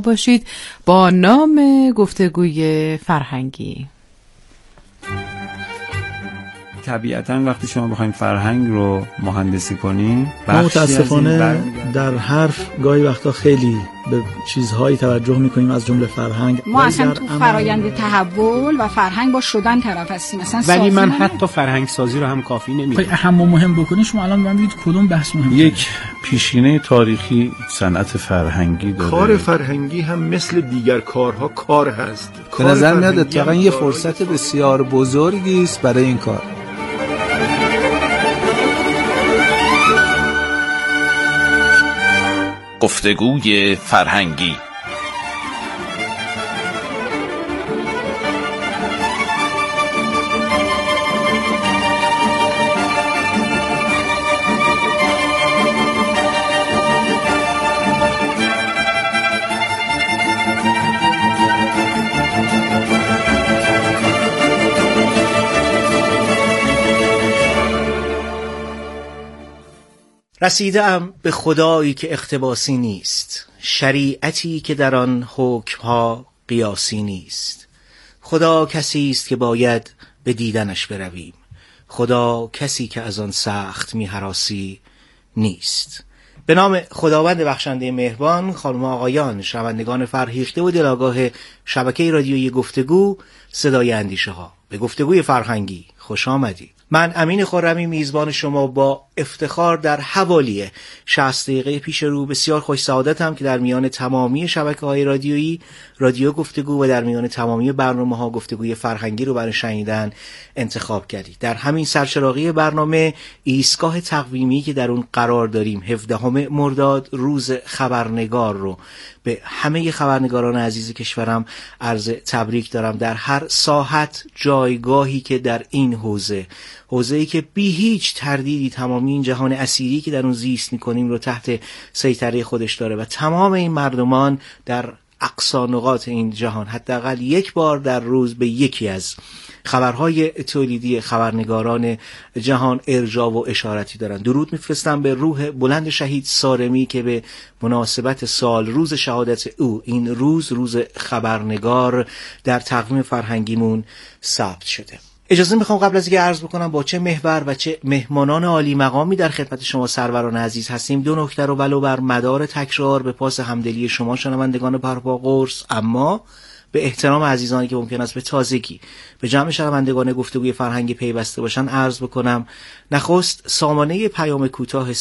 باشید با نام گفتگوی فرهنگی. طبیعتاً وقتی شما بخواید فرهنگ رو مهندسی کنین، ما متاسفانه در حرف گاهی وقتا خیلی به چیزهایی توجه میکنیم از جمله فرهنگ. ما اصلا تو فرایند تحول و فرهنگ با شدن طرف هستیم مثلا، ولی من حتی فرهنگ سازی رو هم کافی نمیدونم. اهم و مهم بکنین شما الان من بگید کدوم بحث مهمه؟ یک پیشینه تاریخی صنعت فرهنگی داره. کار فرهنگی هم مثل دیگر کارها کار هست. به نظر میاد اتفاقا یه فرصت بسیار بزرگی است برای این کار. گفتگوی فرهنگی. رسیده‌ام به خدایی که اقتباسی نیست، شریعتی که در آن حکمها قیاسی نیست. خدا کسی است که باید به دیدنش برویم، خدا کسی که از آن سخت می‌هراسی نیست. به نام خداوند بخشنده مهربان، خانم و آقایان، شنوندگان فرهیخته و دلاگاه شبکه رادیویی گفتگو صدای اندیشه ها، به گفتگوی فرهنگی خوش آمدید. من امین خرمی میزبان شما با افتخار در حوالی 60 دقیقه پیش رو بسیار خوش سعادتم که در میان تمامی شبکه‌های رادیویی رادیو گفتگو و در میان تمامی برنامه‌ها گفتگوی فرهنگی رو برای شنیدن انتخاب کردید. در همین سرچراغی برنامه ایستگاه تقویمی که در اون قرار داریم 17 مرداد روز خبرنگار رو به همه خبرنگاران عزیز کشورم عرض تبریک دارم. در هر ساحت جایگاهی که در این حوزه‌ای که بی هیچ تردیدی تمامی این جهان اسیری که در اون زیست می‌کنیم رو تحت سیطره خودش داره و تمام این مردمان در اقصی نقاط این جهان حداقل یک بار در روز به یکی از خبرهای تولیدی خبرنگاران جهان ارجاع و اشارتی دارن. درود میفرستم به روح بلند شهید سارمی که به مناسبت سال روز شهادت او این روز خبرنگار در تقویم فرهنگیمون ثبت شده. اجازه میخوام قبل از اینکه عرض بکنم با چه محور و چه مهمانان عالی مقامی در خدمت شما سروران عزیز هستیم، دو نکته رو ولو بر مدار تکرار به پاس همدلی شما شنوندگان برپا قرص، اما به احترام عزیزانی که ممکن است به تازگی به جمع شنوندگان گفتگوی فرهنگی پیوسته باشن عرض بکنم. نخست سامانه پیام کوتاه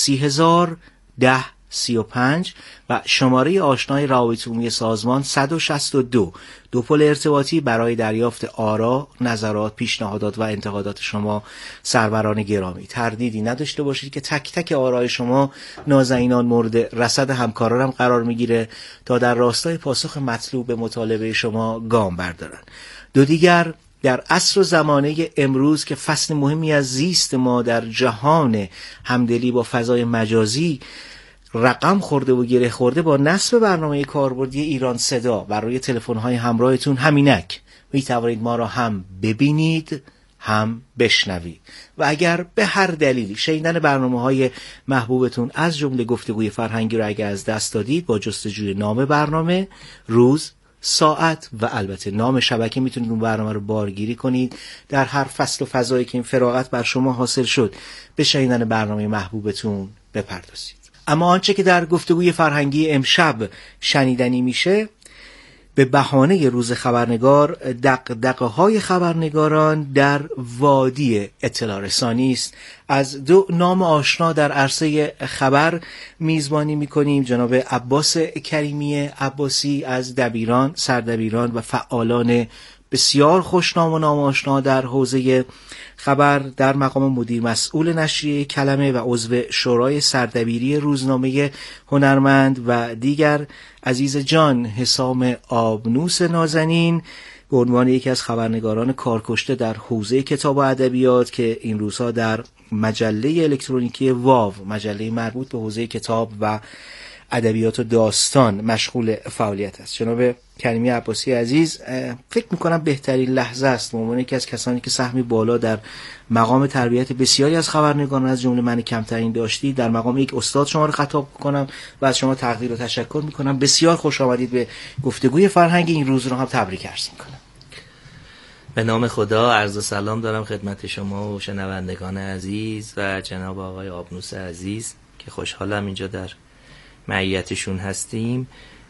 301035 و شماره آشنای روابط عمومی سازمان 162 دو پل ارتباطی برای دریافت آرا، نظرات، پیشنهادات و انتقادات شما سروران گرامی. تردیدی نداشته باشید که تک تک آرای شما نازنینان مورد رصد همکارانم قرار میگیره تا در راستای پاسخ مطلوب به مطالبه شما گام بردارن. دو دیگر در عصر و زمانه امروز که فصل مهمی از زیست ما در جهان همدلی با فضای مجازی رقم خورده و گره خورده، با نصب برنامه کاربردی ایران صدا بر روی تلفن‌های همراهتون همینک میتوانید ما را هم ببینید هم بشنوید و اگر به هر دلیلی شنیدن برنامه‌های محبوبتون از جمله گفتگوی فرهنگی را اگر از دست دادید، با جستجوی نام برنامه، روز، ساعت و البته نام شبکه میتونید اون برنامه رو بارگیری کنید. در هر فصل و فضایی که این فراغت بر شما حاصل شد به شنیدن برنامه محبوبتون بپردازید. اما آنچه که در گفتگوی فرهنگی امشب شنیدنی میشه به بهانه روز خبرنگار دغدغه‌های خبرنگاران در وادی اطلاع رسانی است. از دو نام آشنا در عرصه خبر میزبانی میکنیم. جناب عباس کریمی عباسی از دبیران، سردبیران و فعالان بسیار خوشنام و نام آشنا در حوزه خبر در مقام مدیر مسئول نشریه کلمه و عضو شورای سردبیری روزنامه هنرمند و دیگر عزیز جان حسام آبنوس نازنین به عنوان یکی از خبرنگاران کارکشته در حوزه کتاب و ادبیات که این روزها در مجله الکترونیکی واو، مجله مربوط به حوزه کتاب و ادبیات و داستان مشغول فعالیت است. جناب کریمی عباسی عزیز، فکر میکنم بهترین لحظه است به عنوان یکی از کسانی که سهمی بالا در مقام تربیت بسیاری از خبرنگاران از جمله من کمترین داشتی، در مقام یک استاد شما رو خطاب کنم و از شما تقدیر و تشکر میکنم. بسیار خوش آمدید به گفتگوی فرهنگی. این روز رو هم تبریک عرض میکنم. به نام خدا عرض سلام دارم خدمت شما و شنوندگان عزیز و جناب آقای آبنوس عزیز که خوشحالم اینجا در معیتشون هستیم.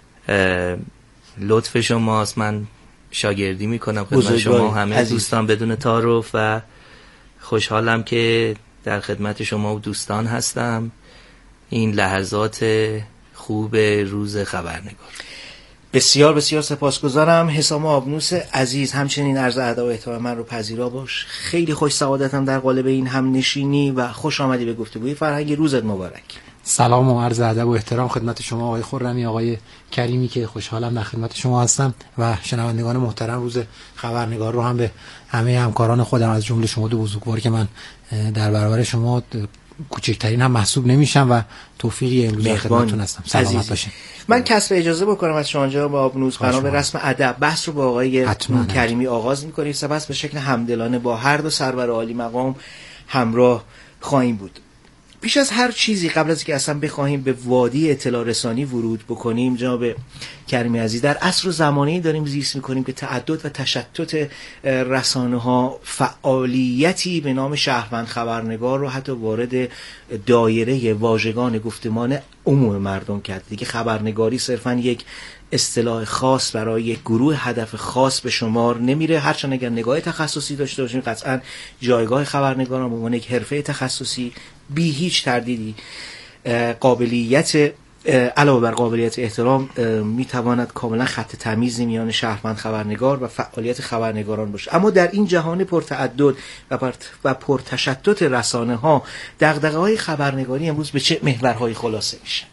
لطف شماست، من شاگردی میکنم خدمت شما همه عزیز. دوستان بدون تعارف و خوشحالم که در خدمت شما و دوستان هستم این لحظات خوب روز خبرنگار. بسیار بسیار سپاسگزارم. حسام آبنوس عزیز، همچنین عرض ادب و احترام من رو پذیرا باش. خیلی خوش سعادتم در قالب این هم نشینی و خوش آمدی به گفتگوی فرهنگی. روزت مبارک. سلام و عرض ادب و احترام خدمت شما آقای خرمی، آقای کریمی که خوشحالم در خدمت شما هستم و شنوندگان محترم. روز خبرنگار رو هم به همه همکاران خودم از جمله شما دو بزرگوار که من در برابر شما کوچکترین هم محسوب نمیشم و توفیقی امروز در خدمتتون هستم. سلامت باشین. من کسب اجازه بکنم از شما جناب آبنوس، بنا به رسم ادب بحث رو با آقای کریمی آغاز می‌کنیم، سپس به شکل همدلانه با هر دو سرور عالی مقام همراه خواهیم بود. پیش از هر چیزی، قبل از اینکه اصلا بخواهیم به وادی اطلاع رسانی ورود بکنیم، جناب کریمی عزیز، در عصر و زمانه‌ای داریم زیست می‌کنیم که تعدد و تشتت رسانه‌ها فعالیتی به نام شهروند خبرنگار رو حتی وارد دایره واژگان گفتمان عموم مردم کرد. دیگه خبرنگاری صرفاً یک اصطلاح خاص برای یک گروه هدف خاص به شمار نمیره، هرچند اگر نگاه تخصصی داشته باشیم قطعاً جایگاه خبرنگاران به عنوان یک حرفه تخصصی بی هیچ تردیدی قابلیت علاوه بر قابلیت احترام میتواند کاملا خط تمیزی میان شهروند خبرنگار و فعالیت خبرنگاران باشه. اما در این جهان پرتعدد و پرتشتت رسانه ها، دغدغه های خبرنگاری امروز به چه محورهایی خلاصه میشه؟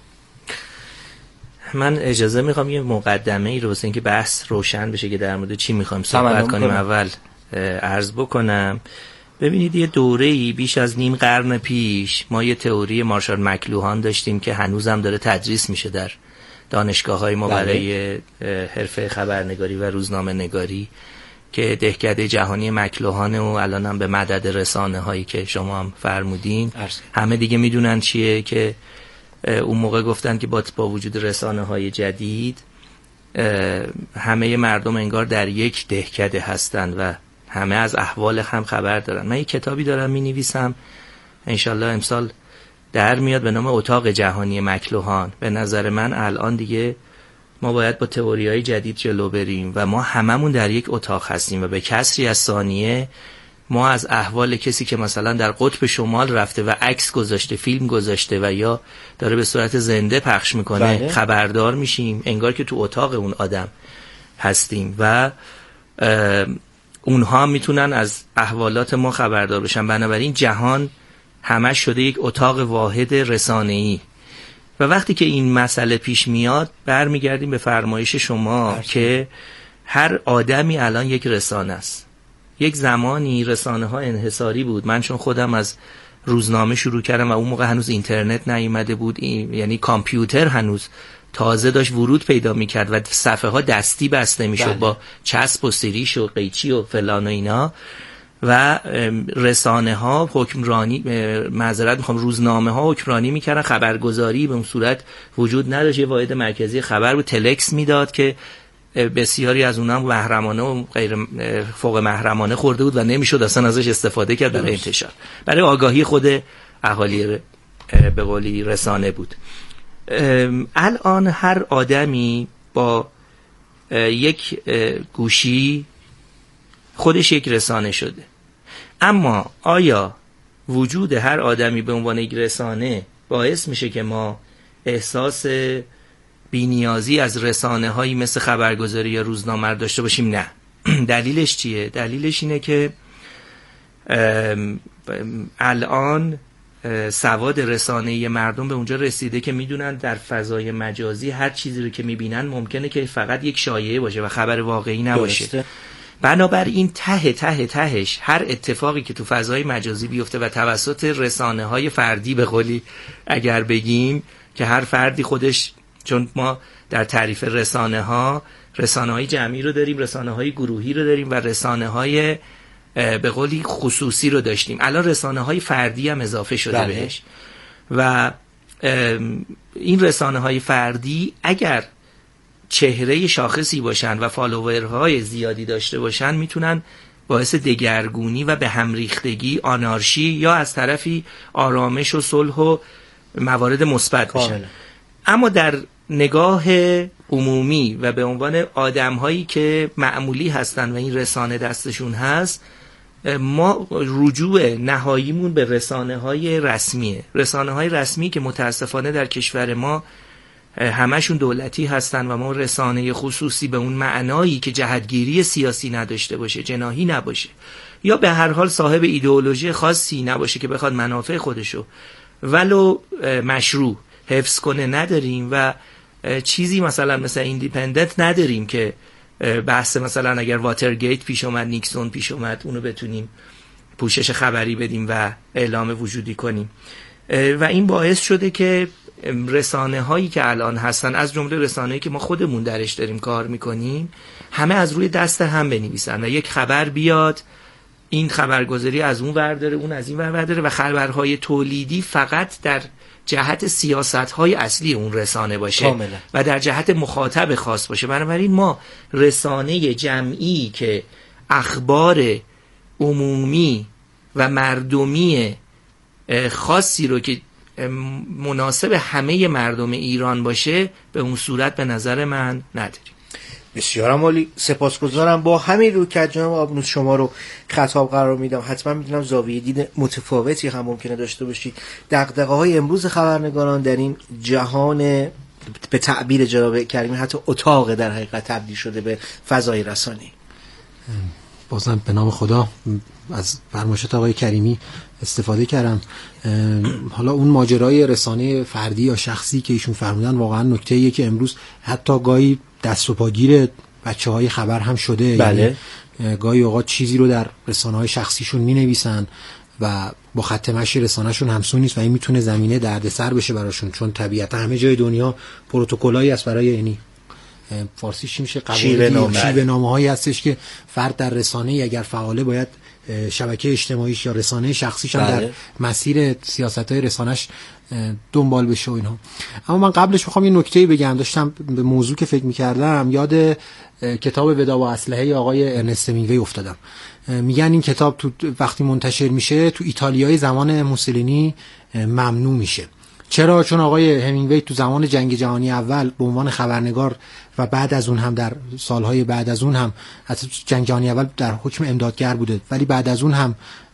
من اجازه میخوام یه مقدمه ای رو واسه اینکه بحث روشن بشه که در مورد چی میخوایم صحبت کنیم اول عرض بکنم. ببینید، یه دوره‌ای بیش از نیم قرن پیش ما یه تئوری مارشال مکلوهان داشتیم که هنوزم داره تدریس میشه در دانشگاه‌های ما برای حرفه خبرنگاری و روزنامه نگاری که دهکده جهانی مکلوهانه و الانم به مدد رسانه‌هایی که شما هم فرمودین همه دیگه میدونن چیه، که اون موقع گفتن که با وجود رسانه‌های جدید همه مردم انگار در یک دهکده هستن و همه از احوال هم خبر دارن. من یک کتابی دارم می‌نویسم انشالله امسال در میاد به نام اتاق جهانی مکلوهان. به نظر من الان دیگه ما باید با تئوری‌های جدید جلو بریم و ما هممون در یک اتاق هستیم و به کسری از ثانیه ما از احوال کسی که مثلا در قطب شمال رفته و عکس گذاشته، فیلم گذاشته و یا داره به صورت زنده پخش میکنه خبردار میشیم، انگار که تو اتاق اون آدم هستیم و اونها میتونن از احوالات ما خبردار بشن. بنابراین جهان همش شده یک اتاق واحد رسانه‌ای و وقتی که این مسئله پیش میاد برمیگردیم به فرمایش شما که هر آدمی الان یک رسانه است. یک زمانی رسانه ها انحصاری بود. من چون خودم از روزنامه شروع کردم و اون موقع هنوز اینترنت نیومده بود، یعنی کامپیوتر هنوز تازه داشت ورود پیدا میکرد و صفحه ها دستی بسته میشد با چسب و سریش و قیچی و فلان و اینا و رسانه ها حکمرانی، روزنامه ها حکمرانی میکردن. خبرگزاری به اون صورت وجود نداشت. یه واحد مرکزی خبر بود، تلکس میداد که بسیاری از اونها محرمانه و غیر فوق محرمانه خورده بود و نمیشد اصلا ازش استفاده کرد برای انتشار، برای آگاهی خود اهالی به قولی رسانه بود. الان هر آدمی با یک گوشی خودش یک رسانه شده. اما آیا وجود هر آدمی به عنوان یک رسانه باعث میشه که ما احساس بی‌نیازی از رسانه هایی مثل خبرگزاری یا روزنامه داشته باشیم؟ نه. دلیلش چیه؟ دلیلش اینه که الان سواد رسانه‌ای مردم به اونجا رسیده که میدونن در فضای مجازی هر چیزی رو که میبینن ممکنه که فقط یک شایعه باشه و خبر واقعی نباشه. بنابراین تهش هر اتفاقی که تو فضای مجازی بیفته و توسط رسانه‌های فردی به قولی اگر بگیم که هر فردی خودش چون ما در تعریف رسانه‌های جمعی رو داریم، رسانه‌های گروهی رو داریم و رسانه‌های به قولی خصوصی رو داشتیم. الان رسانه‌های فردی هم اضافه شده بهش و این رسانه‌های فردی اگر چهره شاخصی باشن و فالوورهای زیادی داشته باشن میتونن باعث دگرگونی و به هم ریختگی، آنارشی یا از طرفی آرامش و صلح و موارد مثبت بشن. اما در نگاه عمومی و به عنوان آدم‌هایی که معمولی هستن و این رسانه دستشون هست، ما رجوع نهاییمون به رسانه‌های رسمیه. رسانه‌های رسمی که متاسفانه در کشور ما همشون دولتی هستن و ما رسانه خصوصی به اون معنایی که جهتگیری سیاسی نداشته باشه، جناحی نباشه یا به هر حال صاحب ایدئولوژی خاصی نباشه که بخواد منافع خودشو ولو مشروع حفظ کنه نداریم و چیزی مثل ایندیپندنت نداریم که بحث مثلا اگر واترگیت پیش اومد، نیکسون پیش اومد، اونو بتونیم پوشش خبری بدیم و اعلام وجودی کنیم. و این باعث شده که رسانه هایی که الان هستن، از جمله رسانه‌ای که ما خودمون درش داریم کار میکنیم، همه از روی دست هم بنویسن و یک خبر بیاد، این خبرگزاری از اون ور داره، اون از این ور داره و خبرهای تولیدی فقط در جهت سیاست‌های اصلی اون رسانه باشه کاملا. و در جهت مخاطب خاص باشه. بنابراین ما رسانه جمعی که اخبار عمومی و مردمی خاصی رو که مناسب همه مردم ایران باشه به اون صورت به نظر من نداریم. بسیار عالی، سپاسگزارم. با همین رو که جناب آبنوس شما رو خطاب قرار میدم، حتما میدونم زاویه دید متفاوتی هم ممکنه داشته باشید. دغدغه‌های امروز خبرنگاران در این جهان به تعبیر جناب کریمی حتی اتاق در حقیقت تبدیل شده به فضای رسانه‌ای. بازم به نام خدا از فرمایشات آقای کریمی استفاده کردم. حالا اون ماجرای رسانه فردی یا شخصی که ایشون فرمودن واقعا نکته‌ایه که امروز حتی گاهی دست و پاگیر بچه‌های خبر هم شده. بله. یعنی گاهی اوقات چیزی رو در رسانه‌های شخصیشون می‌نویسن و با خط مشی رسانه‌شون همسو نیست و این میتونه زمینه دردسر بشه براشون، چون طبیعتا همه جای دنیا پروتکلایی هست برای، یعنی فارسیش چی میشه، شیوه نامه‌هایی هستش که فرد در رسانه‌ای اگر فعاله باید شبکه اجتماعیش یا رسانه شخصیش هم در مسیر سیاست‌های رسانه‌اش دنبال بشه و اینها. اما من قبلش می‌خوام یه نکته‌ای بگم. داشتم به موضوع که فکر می‌کردم یاد کتاب ودا با اسلحه آقای ارنست همینگوی افتادم. میگن این کتاب تو وقتی منتشر میشه تو ایتالیای زمان موسولینی ممنوع میشه. چرا؟ چون آقای همینگوی تو زمان جنگ جهانی اول به عنوان خبرنگار و بعد از اون هم در سالهای بعد از اون هم، حتی جنگ جهانی اول در حکم امدادگر بوده ولی بعد از اون هم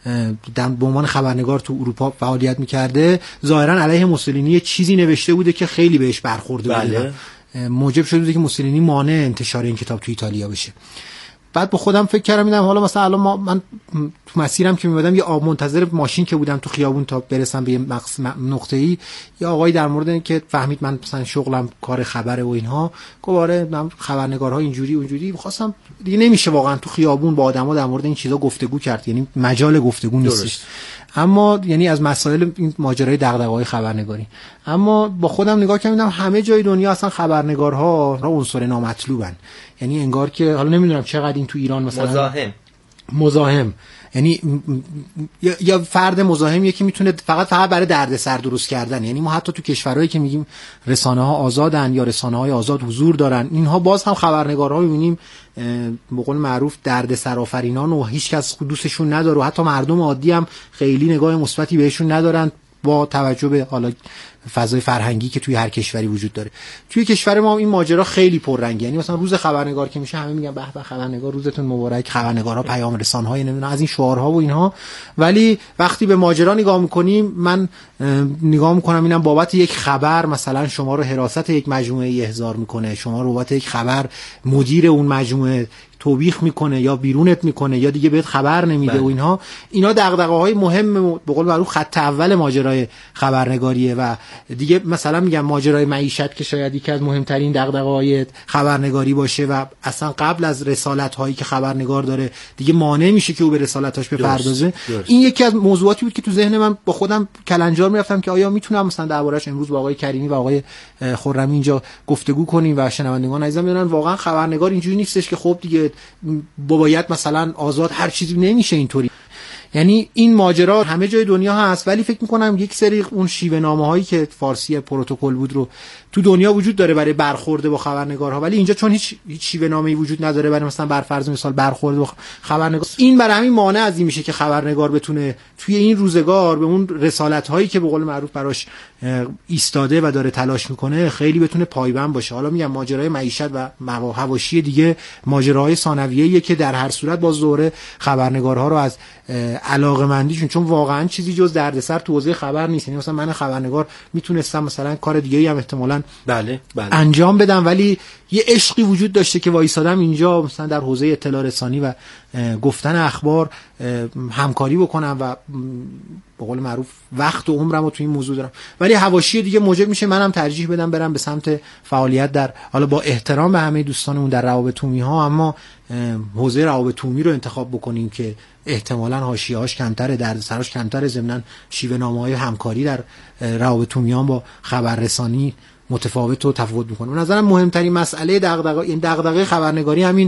به عنوان خبرنگار تو اروپا فعالیت میکرده، ظاهرا علیه موسولینی چیزی نوشته بوده که خیلی بهش برخورده بوده، موجب شده بوده که موسولینی مانع انتشار این کتاب تو ایتالیا بشه. بعد با خودم فکر کردم دیدم حالا مثلا الان من تو مسیرم که می‌بودم یه منتظر ماشین که بودم تو خیابون تا برسم به یه نقطه‌ای، یا آقایی در مورد این که فهمید من مثلا شغلم کار خبره و اینها، گفت من خبرنگارها اینجوری اونجوری، می‌خواستم دیگه نمیشه واقعا تو خیابون با آدما در مورد این چیزا گفتگو کرد، یعنی مجال گفتگو نیست. اما یعنی از مسائل این ماجرای دغدغه‌های خبرنگاری. اما با خودم نگاه کردم همه جای دنیا اصلا خبرنگارها را عنصر نامطلوبن، یعنی انگار که حالا نمیدونم چقدر این تو ایران مثلا مزاحم یعنی یا فرد مزاحمیه که میتونه فقط برای دردسر درست کردن. یعنی ما حتی تو کشورهایی که میگیم رسانه‌ها آزادن یا رسانه‌های آزاد حضور دارن، اینها باز هم خبرنگارها می‌بینیم به قول معروف دردسر آفرینان و هیچ کس دوستشون نداره و حتی مردم عادی هم خیلی نگاه مثبتی بهشون ندارن با توجه به حالا فضای فرهنگی که توی هر کشوری وجود داره. توی کشور ما این ماجرا خیلی پررنگه، یعنی مثلا روز خبرنگار که میشه همه میگن به به خبرنگار روزتون مبارک، خبرنگارها پیام رسان‌های نمیدونم از این شعارها و اینها، ولی وقتی به ماجرا نگاه میکنیم من نگاه میکنم اینم بابت یک خبر مثلا شما رو حراست یک مجموعه احضار میکنه، شما رو بابت یک خبر مدیر اون مجموعه توبیخ میکنه یا بیرونت میکنه یا دیگه بهت خبر نمیده و اینا دغدغه‌های مهم به قول معروف خط اول ماجرای خبرنگاریه و دیگه مثلا میگم ماجرای معیشت که شاید یکی از مهمترین دغدغه‌های خبرنگاری باشه و اصلا قبل از رسالت هایی که خبرنگار داره دیگه مانع میشه که او به رسالتاش بپردازه. این یکی از موضوعاتی بود که تو ذهن من با خودم کلنجار میرفتم که آیا میتونم مثلا دربارش امروز با آقای کریمی و آقای خرمی اینجا گفتگو کنیم و شنوندگان عزیزم بدونن واقعا خبرنگار اینجوری نیستش که خب دیگه باید مثلا آزاد هر چیزی نمیشه اینطوری. یعنی این ماجرا همه جای دنیا هست، ولی فکر میکنم یک سری اون شیوه نامه هایی که فارسی پروتکل بود رو تو دنیا وجود داره برای برخورد با خبرنگارها، ولی اینجا چون هیچ شیوه نامه‌ای وجود نداره برای مثلا بر فرض مثال برخورد با خبرنگار، این برای همین مانع از این میشه که خبرنگار بتونه توی این روزگار به اون رسالت هایی که به قول معروف براش ایستاده و داره تلاش میکنه خیلی بتونه پایبند باشه. حالا میگم ماجرای معیشت و حواشی دیگه ماجراهای ثانویه‌ایه که در هر صورت باز دوره خبرنگارها رو از علاقه‌مندیشون، چون واقعا چیزی جز دردسر تو حوزه خبر نیست. یعنی مثلا من خبرنگار میتونستم مثلا کار دیگه‌ای هم احتمالاً انجام بدم، ولی یه عشقی وجود داشته که وایسادم اینجا مثلا در حوزه اطلاع رسانی و گفتن اخبار همکاری بکنم و به قول معروف وقت و عمرمو تو این موضوع دارم، ولی حواشی دیگه موجب میشه منم ترجیح بدم برم به سمت فعالیت در، حالا با احترام به همه دوستانمون، در روابط عمومی ها، اما حوزه روابط عمومی رو انتخاب بکنیم که احتمالاً حاشیه‌هاش کمتره، دردسراش کمتره، ضمناً شیوه نامه‌های همکاری در روابط عمومی با خبررسانی متفاوت و تفاوت میکنه. به نظرم مهمترین مسئله دغدغه خبرنگاری همین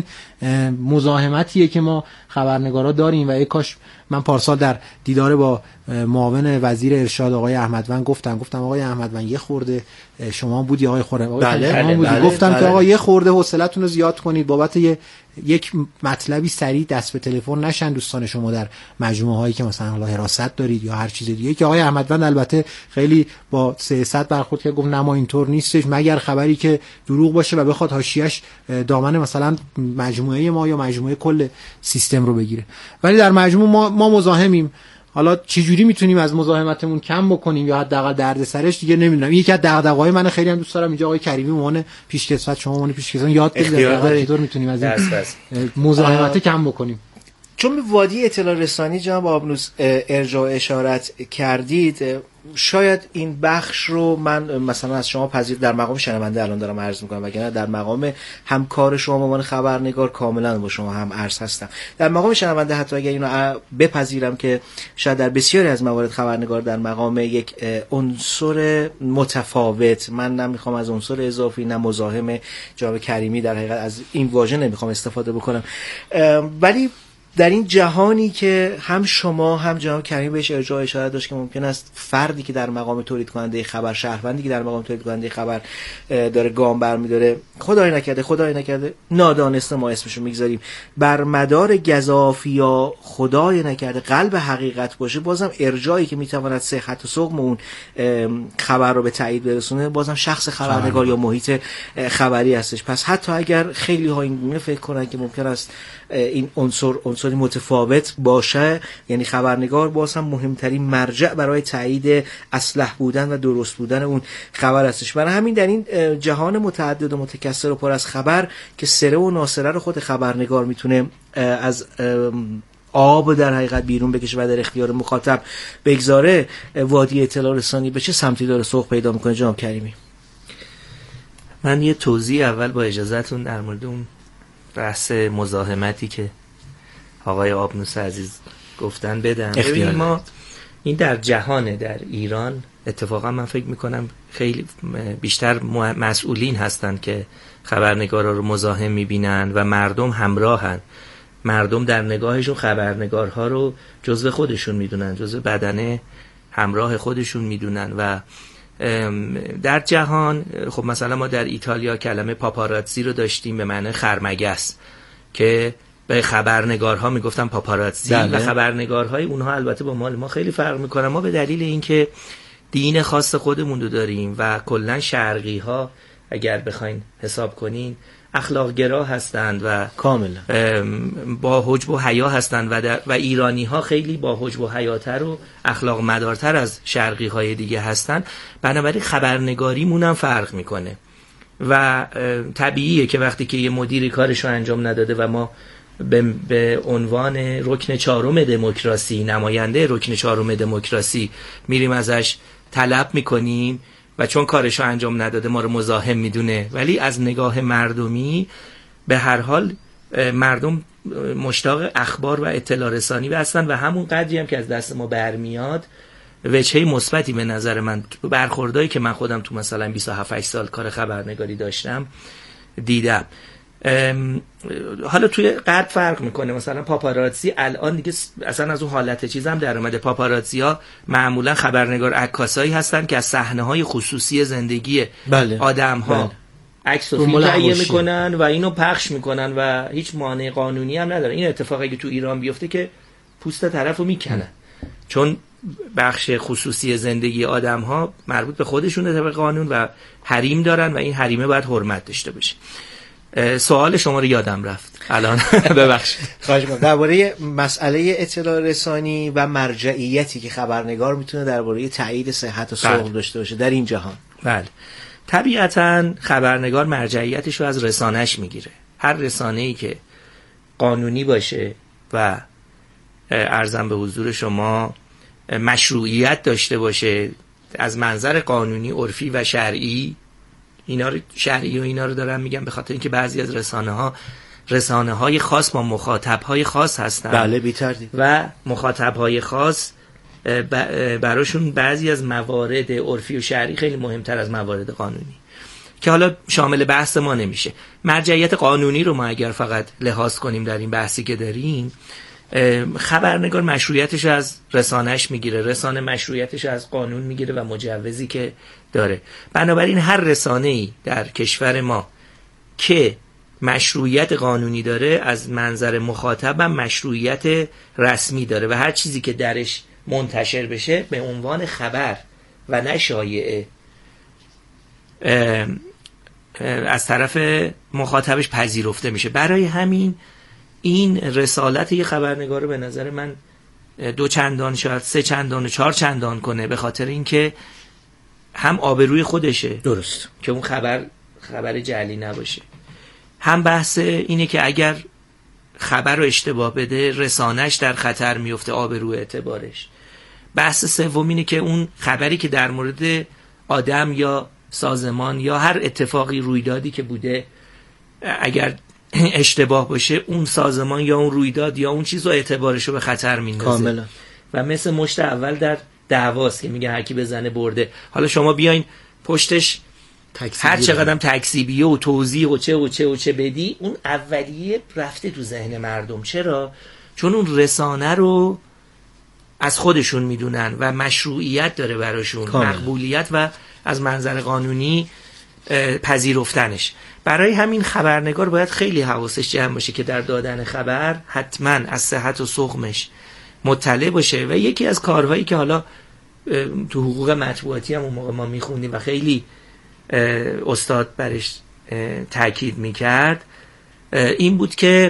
مزاحمتیه که ما خبرنگارا داریم و ای کاش من پارسال در دیدار با معاون وزیر ارشاد آقای احمدوند گفتم آقای احمدوند یه خورده شما بودی آقای خورم گفتم که آقا یه خورده حوصله‌تون رو زیاد کنید بابت یک مطلبی سریع دست به تلفن نشن دوستان شما در مجموعه هایی که مثلا حالا حراست دارید یا هر چیز دیگه. که آقای احمدوند البته خیلی با سیاست برخورد کرد، گفت نه ما اینطور نیستش مگر خبری که دروغ باشه و بخواد حاشیه‌اش دامن مثلا مجموعه ما یا مجموعه کل سیستم رو بگیره. ولی در مجموع ما مزاحمیم. حالا چه جوری میتونیم از مزاحمتمون کم بکنیم یا حداقل دردسرش دیگه نمیدونم. یکی از دغدغه‌های من خیلی هم دوست دارم اینجا آقای کریمی عنوان پیشکسوت، شما عنوان پیشکسوت یاد بدید چطور میتونیم از این مزاحمت کم بکنیم. چون به وادی اطلاع رسانی جناب آبنوس ارجاع اشارت کردید، شاید این بخش رو من مثلا از شما در مقام شنونده الان دارم عرض میکنم، وگرنه در مقام همکار شما به عنوان خبرنگار کاملا با شما هم عرض هستم. در مقام شنونده حتی اگر اینو بپذیرم که شاید در بسیاری از موارد خبرنگار در مقام یک عنصر متفاوت، من نمیخوام از عنصر اضافی نه مزاحم جناب کریمی در حقیقت از این واژه نمیخوام استفاده بکنم، ولی در این جهانی که هم شما هم جناب کریمی بهش ارجاع اشاره داشت که ممکن است فردی که در مقام تولید کننده خبر، شهروندی که در مقام تولید کننده خبر داره گام برمی‌داره، خدای نکرده نادانسته ما اسمشو میگذاریم، بر مدار گزافی یا خدای نکرده قلب حقیقت باشه، بازم ارجاعی که میتواند صحت و سقم اون خبر رو به تایید برسونه بازم شخص خبرنگار یا محیط خبری هستش. پس حتی اگر خیلی ها این فکر کنن که ممکن است این عنصری متفاوت باشه، یعنی خبرنگار باز هم مهمترین مرجع برای تایید اصلح بودن و درست بودن اون خبر هستش. برای همین در این جهان متعدد و متکثر و پر از خبر که سره و ناسره رو خود خبرنگار میتونه از آب در حقیقت بیرون بکشه و در اختیار مخاطب بگذاره، وادی اطلاع رسانی به چه سمتی داره سوق پیدا میکنه جناب کریمی؟ من یه توضیح اول با اجازهتون در مورد اون بحث مزاحمتی که آقای آبنوس عزیز گفتن بدم. ببینید ما این در جهان، در ایران اتفاقا من فکر میکنم خیلی بیشتر مسئولین هستن که خبرنگارا رو مزاحم میبینن و مردم همراهن. مردم در نگاهشون خبرنگارها رو جزو خودشون میدونن، جزو بدنه همراه خودشون میدونن. و در جهان خب مثلا ما در ایتالیا کلمه پاپاراتزی رو داشتیم به معنی خرمگس که به خبرنگارها میگفتن پاپاراتزی و خبرنگارهای اونها البته با مال ما خیلی فرق میکنن. ما به دلیل اینکه دین خاص خودمون رو داریم و کلا شرقی ها اگر بخواین حساب کنین اخلاق گرا هستند و کاملا با حجب و حیا هستند و ایرانی ها خیلی با حجب و حیاتر و اخلاق مدارتر از شرقی های دیگه هستند. بنابراین خبرنگاریمون هم فرق میکنه و طبیعیه که وقتی که یه مدیری کارشو انجام نداده و ما به عنوان رکن چهارم دموکراسی، نماینده رکن چهارم دموکراسی میریم ازش طلب میکنیم و چون کارشو انجام نداده ما رو مزاحم میدونه، ولی از نگاه مردمی به هر حال مردم مشتاق اخبار و اطلاع رسانی هستن و همون قدری هم که از دست ما برمیاد وجهه مثبتی به نظر من برخوردایی که من خودم تو مثلا 27 سال کار خبرنگاری داشتم دیدم. حالا توی قد فرق میکنه، مثلا پاپاراتزی الان دیگه اصلا از اون حالت چیز هم در اومده. پاپاراتزی ها معمولا خبرنگار عکاسایی هستن که از صحنه‌های خصوصی زندگی آدم‌ها عکس و تهیه میکنن و اینو پخش میکنن و هیچ مانع قانونی هم نداره. این اتفاقی که تو ایران بیفته که پوست طرفو میکنن، چون بخش خصوصی زندگی آدم‌ها مربوط به خودشونه طبق قانون و حریم دارن و این حریمه باید حرمت داشته باشه. سوال شما رو یادم رفت الان ببخشید. خواهش می‌کنم. درباره مسئله اطلاع رسانی و مرجعیتی که خبرنگار میتونه درباره تایید صحت و سقم داشته باشه در این جهان. بله. طبیعتاً خبرنگار مرجعیتش رو از رسانه‌اش میگیره. هر رسانه‌ای که قانونی باشه و عرضم به حضور شما مشروعیت داشته باشه از منظر قانونی، عرفی و شرعی، اینا رو شرعی و اینا رو دارم میگم به خاطر اینکه بعضی از رسانه‌های خاص با مخاطب‌های خاص هستن. بله بی‌تردید. و مخاطب‌های خاص براشون بعضی از موارد عرفی و شرعی خیلی مهمتر از موارد قانونی که حالا شامل بحث ما نمیشه. مرجعیت قانونی رو ما اگر فقط لحاظ کنیم در این بحثی که داریم، خبرنگار مشروعیتش از رسانه‌اش میگیره، رسانه مشروعیتش از قانون میگیره و مجوزی که داره. بنابراین هر رسانه‌ای در کشور ما که مشروعیت قانونی داره از منظر مخاطبم مشروعیت رسمی داره و هر چیزی که درش منتشر بشه به عنوان خبر و نه شایعه از طرف مخاطبش پذیرفته میشه. برای همین این رسالت یه خبرنگار رو به نظر من 2 چندان شاید 3 چندان و 4 چندان کنه، به خاطر اینکه هم آبروی خودشه، درست، که اون خبر جعلی نباشه، هم بحث اینه که اگر خبر رو اشتباه بده رسانش در خطر میفته، آبرو اعتبارش. بحث سوم اینه که اون خبری که در مورد آدم یا سازمان یا هر اتفاقی رویدادی که بوده اگر اشتباه باشه اون سازمان یا اون رویداد یا اون چیز رو اعتبارش رو به خطر میندازه کاملا. و مثل مشت اول در دعواست که میگه هر کی بزنه برده. حالا شما بیاین پشتش هر چقدرم تکذیبیه و توضیح و چه بدی، اون اولیه رفته تو ذهن مردم. چرا؟ چون اون رسانه رو از خودشون میدونن و مشروعیت داره براشون، مقبولیت و از منظر قانونی پذیرفتنش. برای همین خبرنگار باید خیلی حواسش جمع باشه که در دادن خبر حتما از صحت و سقمش مطلع باشه. و یکی از کارهایی که حالا تو حقوق مطبوعاتی هم اون موقع ما میخوندیم و خیلی استاد برش تاکید میکرد این بود که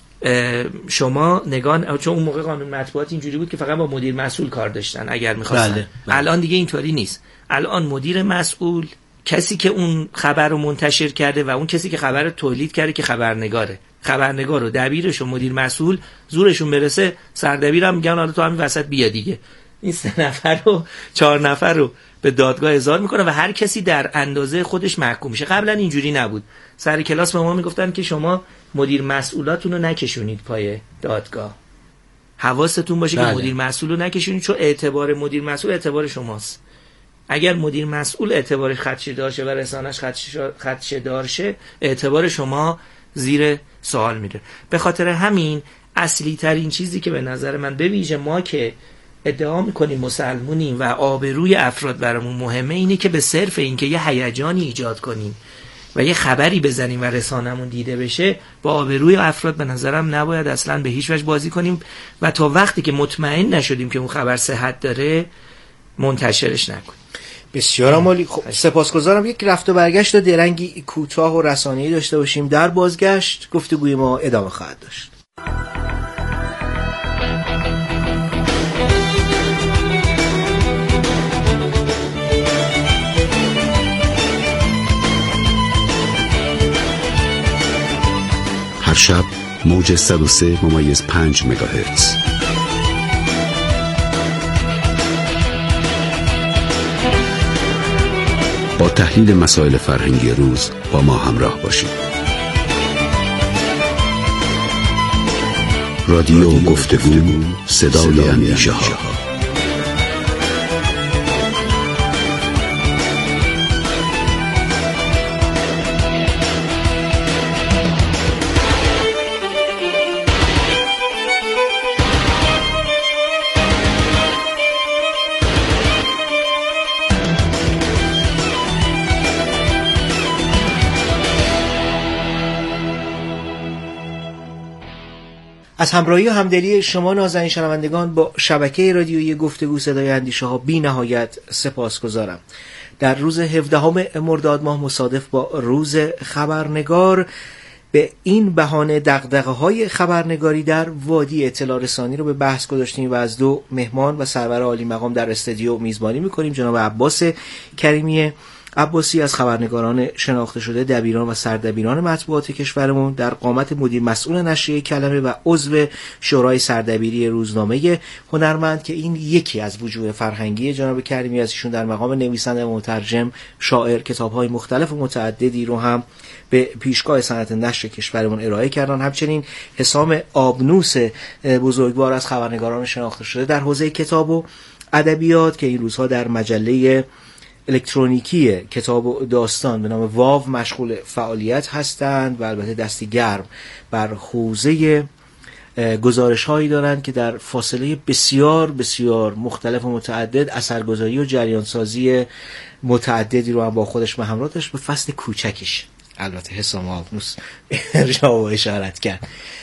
شما نگاه، چون اون موقع قانون مطبوعات اینجوری بود که فقط با مدیر مسئول کار داشتن اگر میخواستن. بله. الان دیگه اینطوری نیست. الان مدیر مسئول کسی که اون خبر رو منتشر کرده و اون کسی که خبر رو تولید کرده که خبرنگاره. خبرنگار و دبیرش و مدیر مسئول زورشون برسه سردبیرم میگن حالا تو همین وسط بیا دیگه. این 3 نفر و 4 نفر رو به دادگاه احضار میکنه و هر کسی در اندازه خودش محکوم میشه. قبلا اینجوری نبود. سر کلاس به ما میگفتن که شما مدیر مسئولاتون رو نکشونید پای دادگاه. حواستون باشه که مدیر مسئول رو نکشونید، چون اعتبار مدیر مسئول اعتبار شماست. اگر مدیر مسئول اعتبارش خدشه‌دار شه و رسانش خدشه‌دار شه، اعتبار شما زیر سوال میره. به خاطر همین اصلی ترین چیزی که به نظر من به ویژه ما که ادعا میکنیم مسلمونیم و آبروی افراد برامون مهمه، اینه که به صرف این که یه هیجانی ایجاد کنیم و یه خبری بزنیم و رسانمون دیده بشه، با آبروی افراد به نظرم نباید اصلا به هیچ وجه بازی کنیم و تا وقتی که مطمئن نشدیم که اون خبر صحت داره منتشرش نکنیم. بسیار عالی. خب سپاسگزارم. یک رفت و برگشت درنگی کوتاه و رسانه‌ای داشته باشیم. در بازگشت گفتگوی ما ادامه خواهد داشت. هر شب موج 103.5 مگاهرتز. تحلیل مسائل فرهنگی روز با ما همراه باشید. رادیو گفتگو، صدای اندیشه ها. از همراهی و همدلی شما نازنین شنوندگان با شبکه رادیویی گفتگو صدای اندیشه ها بی نهایت سپاسگزارم. در روز 17 مرداد ماه مصادف با روز خبرنگار به این بهانه دغدغه‌های خبرنگاری در وادی اطلاع رسانی رو به بحث گذاشتیم و از دو مهمان و سرور عالی مقام در استودیو میزبانی می‌کنیم. جناب عباس کریمی عباسی از خبرنگاران شناخته شده، دبیران و سردبیران مطبوعات کشورمون، در قامت مدیر مسئول نشریه کلمه و عضو شورای سردبیری روزنامه هنرمند که این یکی از وجوه فرهنگی. جناب کریمی از ایشون در مقام نویسنده و مترجم، شاعر، کتاب‌های مختلف و متعددی رو هم به پیشگاه صنعت نشر کشورمون ارائه کردن. همچنین حسام آبنوس بزرگوار از خبرنگاران شناخته شده در حوزه کتاب و ادبیات که این روزها در مجله الکترونیکی کتاب و داستان به نام واو مشغول فعالیت هستند و البته دستی گرم بر حوزه گزارش هایی دارند که در فاصله بسیار بسیار مختلف و متعدد اثرگذاری و جریان سازی متعددی رو هم با خودش به همراه داشت. به فصل کوچکش البته حسام آبنوس ارجاع و اشارت کرد.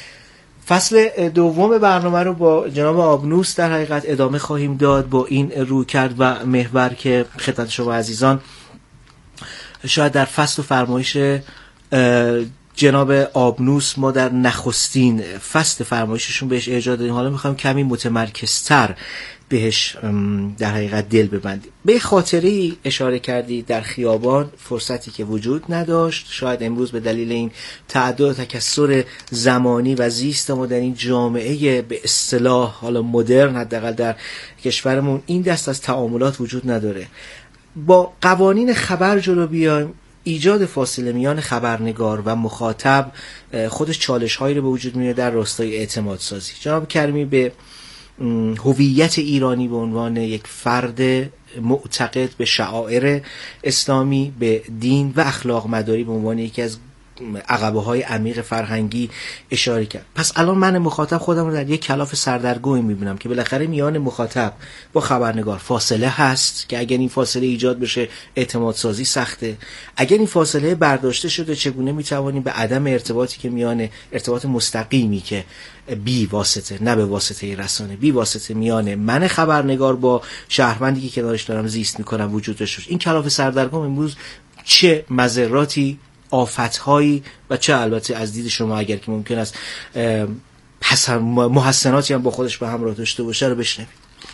فصل دوم برنامه رو با جناب آبنوس در حقیقت ادامه خواهیم داد با این رویکرد و محور که خدمت شما عزیزان شاید در فصل و فرمایش جناب آبنوس ما در نخستین فصل فرمایششون بهش ارجاع دادیم. حالا میخوایم کمی متمرکزتر بهش در حقیقت دل ببندیم. به خاطره اشاره کردی در خیابان فرصتی که وجود نداشت، شاید امروز به دلیل این تعدد و تکثر زمانی و زیست ما در این جامعه به اصطلاح حالا مدرن حداقل در کشورمون این دست از تعاملات وجود نداره. با قوانین خبر جلو بیایم، ایجاد فاصله میان خبرنگار و مخاطب خودش چالش هایی رو به وجود میاره در راستای اعتماد سازی. جناب کریمی به هویت ایرانی به عنوان یک فرد معتقد به شعائر اسلامی، به دین و اخلاق مداری به عنوان یکی از عقبه های عمیق فرهنگی اشاره کرد. پس الان من مخاطب خودم رو در یک کلاف سردرگمی میبینم که بالاخره میان مخاطب با خبرنگار فاصله هست که اگر این فاصله ایجاد بشه اعتماد سازی سخته. اگر این فاصله برداشته شده چگونه میتوانیم به عدم ارتباطی که میان ارتباط مستقیمی که بی واسطه، نه به واسطه رسانه، بی واسطه میان من خبرنگار با شهروندی که کنارش دارم زیست میکنم وجود داشته باشه. این کلاف سردرگم امروز چه مضراتی، آفت‌هایی و چه البته از دید شما اگر که ممکن است محسناتی هم با خودش به همراه داشته باشه رو بشنوید.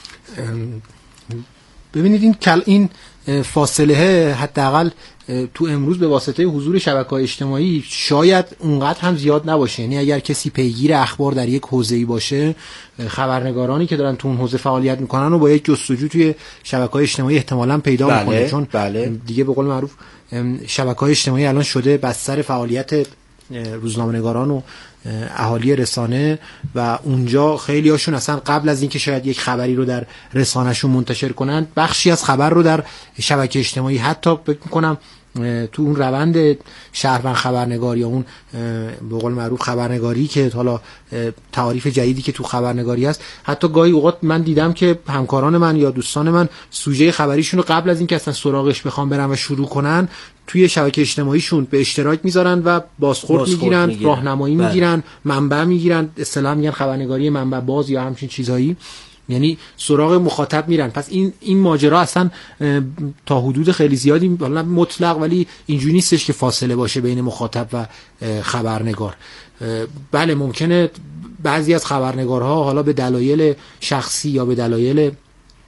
ببینید این فاصله حداقل تو امروز به واسطه حضور شبکه‌های اجتماعی شاید اونقدر هم زیاد نباشه. یعنی اگر کسی پیگیر اخبار در یک حوزه‌ای باشه، خبرنگارانی که دارن تو اون حوزه فعالیت میکنن و با یک جستجو توی شبکه‌های اجتماعی احتمالاً پیدا میکنه، چون دیگه به قول معروف شبکه‌های اجتماعی الان شده بستر فعالیت روزنامه‌نگاران و اهالی رسانه و اونجا خیلی هاشون اصلا قبل از اینکه شاید یک خبری رو در رسانه‌شون منتشر کنن بخشی از خبر رو در شبکه اجتماعی، حتی فکر می‌کنم تو اون روند شهروند خبرنگار یا اون به قول معروف خبرنگاری که حالا تعریف جدیدی که تو خبرنگاری هست، حتی گاهی اوقات من دیدم که همکاران من یا دوستان من سوژه خبریشون رو قبل از اینکه اصلا سراغش بخوام برن و شروع کنن توی شبکه اجتماعیشون به اشتراک میذارن و بازخورد میگیرن، راهنمایی میگیرن، منبع میگیرن، اصطلاحاً میگن خبرنگاری منبع باز یا همچین چیزایی، یعنی سراغ مخاطب میرن. پس این ماجرا اصلا تا حدود خیلی زیادی حالا مطلق ولی اینجوری نیستش که فاصله باشه بین مخاطب و خبرنگار. بله ممکنه بعضی از خبرنگارها حالا به دلایل شخصی یا به دلایل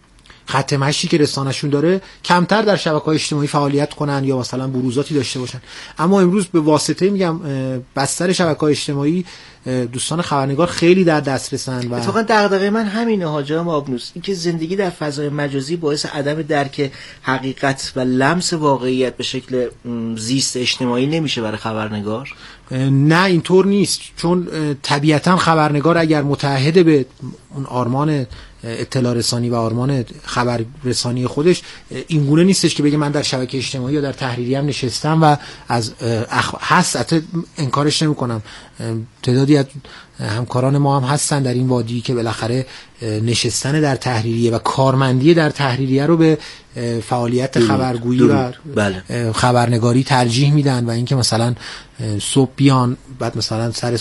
خط مشی که رسانه‌شون داره کمتر در شبکه‌های اجتماعی فعالیت کنن یا مثلا بروزاتی داشته باشن. اما امروز به واسطه میگم بستر شبکه‌های اجتماعی دوستان خبرنگار خیلی در دسترسن و اتفاقا دغدغه من همینه حاجم آبنوس، اینکه زندگی در فضای مجازی باعث عدم درک حقیقت و لمس واقعیت به شکل زیست اجتماعی نمیشه برای خبرنگار. نه اینطور نیست، چون طبیعتا خبرنگار اگر متعهد به اون آرمان اطلاع رسانی و آرمان خبر رسانی خودش اینگونه نیستش که بگه من در شبکه اجتماعی یا در تحریریه هم نشستم و از هست انکارش نمی کنم. تعدادی از همکاران ما هم هستن در این وادی که بالاخره نشستن در تحریریه و کارمندی در تحریریه رو به فعالیت خبرگویی و خبرنگاری ترجیح میدن و اینکه مثلا صبح بیان بعد مثلا سر